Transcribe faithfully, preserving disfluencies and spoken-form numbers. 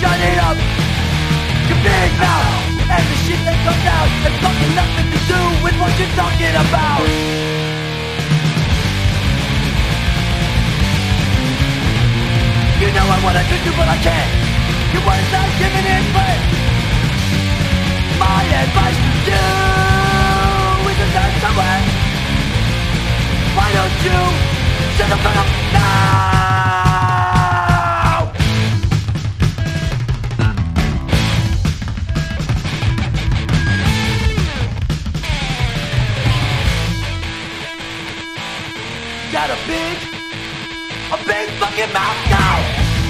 shut it up, your big mouth. And the shit that comes out has fucking nothing to do with what you're talking about. You know I wanna do you, but I can't. Your words not giving in play. My advice to you is to turn somewhere. Why don't you shut the fuck up now? Got a big, a big fucking mouth now.